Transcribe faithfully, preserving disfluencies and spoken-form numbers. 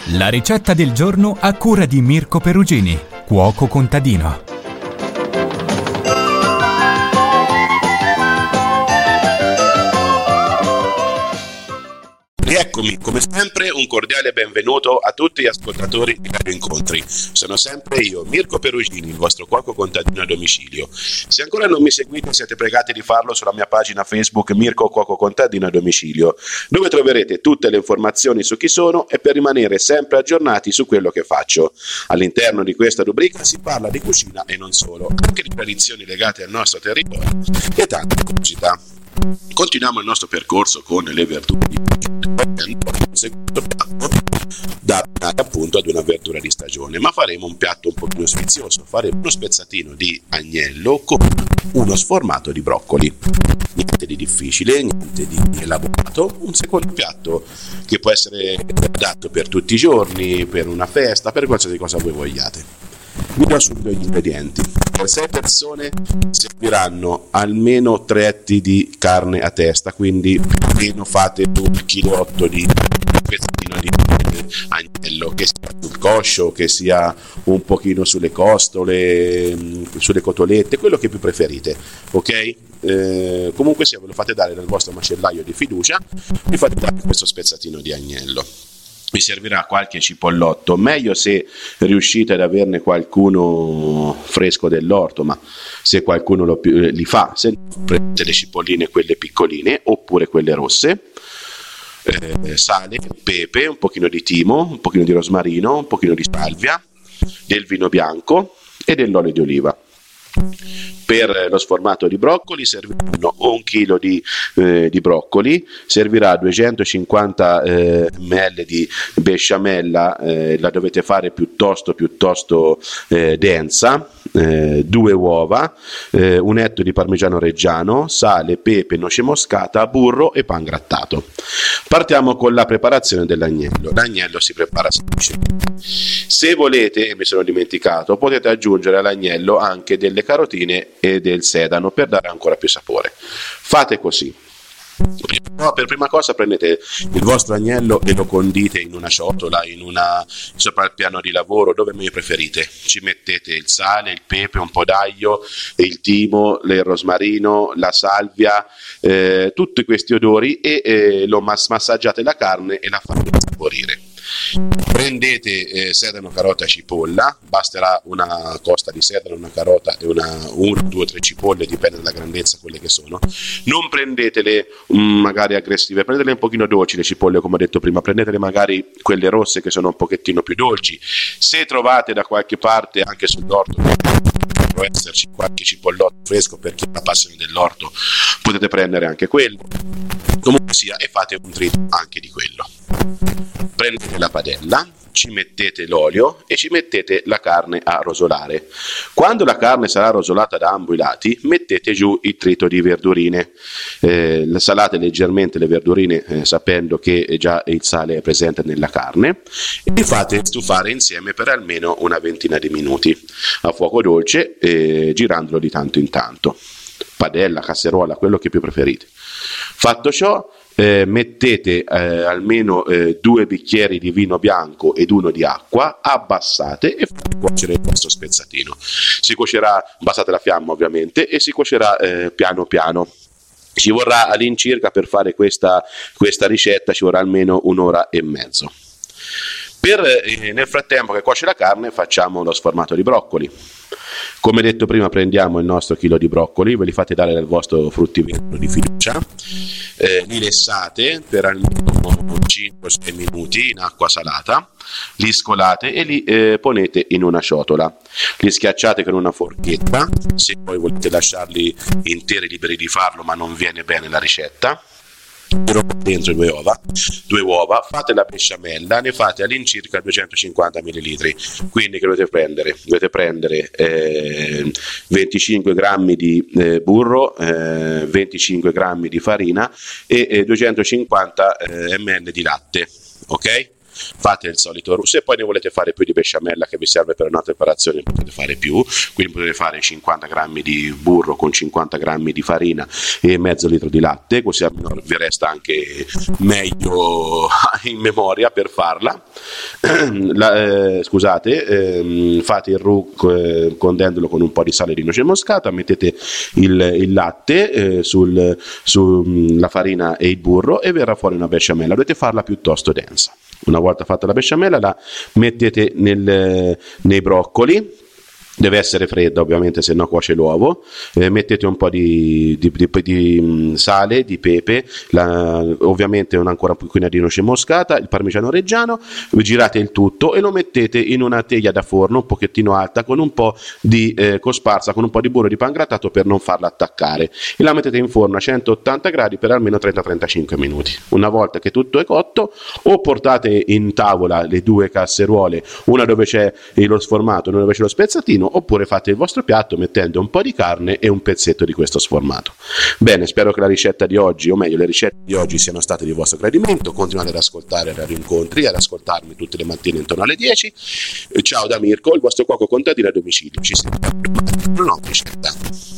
La ricetta del giorno a cura di Mirko Perugini, cuoco contadino. Rieccomi, come sempre, un cordiale benvenuto a tutti gli ascoltatori di Radio Incontri. Sono sempre io, Mirko Perugini, il vostro cuoco contadino a domicilio. Se ancora non mi seguite, siete pregati di farlo sulla mia pagina Facebook Mirko Cuoco Contadino a domicilio, dove troverete tutte le informazioni su chi sono e per rimanere sempre aggiornati su quello che faccio. All'interno di questa rubrica si parla di cucina e non solo, anche di tradizioni legate al nostro territorio e tante curiosità. Continuiamo il nostro percorso con le verdure di da abbinare appunto ad una verdura di stagione, ma faremo un piatto un po' più sfizioso. Faremo uno spezzatino di agnello con uno sformato di broccoli. Niente di difficile, niente di elaborato, un secondo piatto che può essere adatto per tutti i giorni, per una festa, per qualsiasi cosa voi vogliate. Vi do subito gli ingredienti. Per sei persone serviranno almeno tre etti di carne a testa, quindi più o meno fate un chilo otto di pezzino di agnello, che sia sul coscio, che sia un pochino sulle costole, sulle cotolette, quello che più preferite, ok? Eh, comunque se ve lo fate dare dal vostro macellaio di fiducia, vi fate dare questo spezzatino di agnello. Vi servirà qualche cipollotto, meglio se riuscite ad averne qualcuno fresco dell'orto, ma se qualcuno lo, li fa, se no, prendete le cipolline quelle piccoline oppure quelle rosse, eh, sale, pepe, un pochino di timo, un pochino di rosmarino, un pochino di salvia, del vino bianco e dell'olio di oliva. Per lo sformato di broccoli serviranno un chilo di, eh, di broccoli, servirà duecentocinquanta eh, millilitri di besciamella, eh, la dovete fare piuttosto piuttosto eh, densa, eh, due uova, eh, un etto di parmigiano reggiano, sale, pepe, noce moscata, burro e pan grattato. Partiamo con la preparazione dell'agnello. L'agnello si prepara semplicemente. Se volete, e mi sono dimenticato, potete aggiungere all'agnello anche delle carotine e del sedano per dare ancora più sapore. Fate così. No, per prima cosa prendete il vostro agnello e lo condite in una ciotola, in una, sopra il piano di lavoro, dove meglio preferite. Ci mettete il sale, il pepe, un po' d'aglio, il timo, il rosmarino, la salvia, eh, tutti questi odori e eh, lo mass- massaggiate la carne e la fate saporire. Prendete eh, sedano, carota, cipolla, basterà una costa di sedano, una carota e una, una, due, tre cipolle, dipende dalla grandezza quelle che sono. Non prendetele mh, magari aggressive, prendetele un pochino dolci le cipolle, come ho detto prima, prendetele magari quelle rosse che sono un pochettino più dolci. Se trovate da qualche parte anche sull'orto può esserci qualche cipollotto fresco, per chi ha la passione dell'orto potete prendere anche quello, comunque sia, e fate un trito anche di quello. Prendete la padella, ci mettete l'olio e ci mettete la carne a rosolare. Quando la carne sarà rosolata da ambo i lati, mettete giù il trito di verdurine. Eh, salate leggermente le verdurine, eh, sapendo che già il sale è presente nella carne, e li fate stufare insieme per almeno una ventina di minuti a fuoco dolce, eh, girandolo di tanto in tanto. Padella, casseruola, quello che più preferite. Fatto ciò, Eh, mettete eh, almeno eh, due bicchieri di vino bianco ed uno di acqua, abbassate e fate cuocere il vostro spezzatino. Si cuocerà, abbassate la fiamma ovviamente, e si cuocerà eh, piano piano. Ci vorrà all'incirca, per fare questa, questa ricetta, ci vorrà almeno un'ora e mezzo. Per, eh, nel frattempo che cuoce la carne, facciamo lo sformato di broccoli. Come detto prima, prendiamo il nostro chilo di broccoli, ve li fate dare dal vostro fruttivendolo di fiducia, eh, li lessate per almeno cinque sei minuti in acqua salata, li scolate e li eh, ponete in una ciotola, li schiacciate con una forchetta. Se poi volete lasciarli interi, liberi di farlo, ma non viene bene la ricetta, dentro due uova, due uova, fate la besciamella, ne fate all'incirca duecentocinquanta millilitri, quindi che dovete prendere? Dovete prendere eh, venticinque grammi di eh, burro, eh, venticinque grammi di farina e eh, duecentocinquanta eh, millilitri di latte, ok? Fate il solito, se poi ne volete fare più di besciamella che vi serve per una preparazione, potete fare più, quindi potete fare cinquanta grammi di burro con cinquanta grammi di farina e mezzo litro di latte, così almeno vi resta anche meglio in memoria per farla. la, eh, scusate, ehm, fate il roux eh, condendolo con un po' di sale di noce moscata, mettete il, il latte eh, sul, sulla farina e il burro e verrà fuori una besciamella. Dovete farla piuttosto densa. Una volta fatta la besciamella la mettete nel, nei broccoli. Deve essere fredda ovviamente, se no cuoce l'uovo. Eh, mettete un po' di, di, di, di sale, di pepe, la, ovviamente un ancora un pochino di noce moscata, il parmigiano reggiano, girate il tutto e lo mettete in una teglia da forno un pochettino alta con un po' di eh, cosparsa, con un po' di burro di pangrattato per non farla attaccare, e la mettete in forno a centottanta gradi per almeno trenta trentacinque minuti. Una volta che tutto è cotto, o portate in tavola le due casseruole, una dove c'è lo sformato e una dove c'è lo spezzatino, oppure fate il vostro piatto mettendo un po' di carne e un pezzetto di questo sformato. Bene, spero che la ricetta di oggi, o meglio le ricette di oggi, siano state di vostro gradimento. Continuate ad ascoltare Radio Incontri e ad ascoltarmi tutte le mattine intorno alle dieci. Ciao da Mirko, il vostro cuoco contadino a domicilio. Ci sentiamo per una nuova ricetta.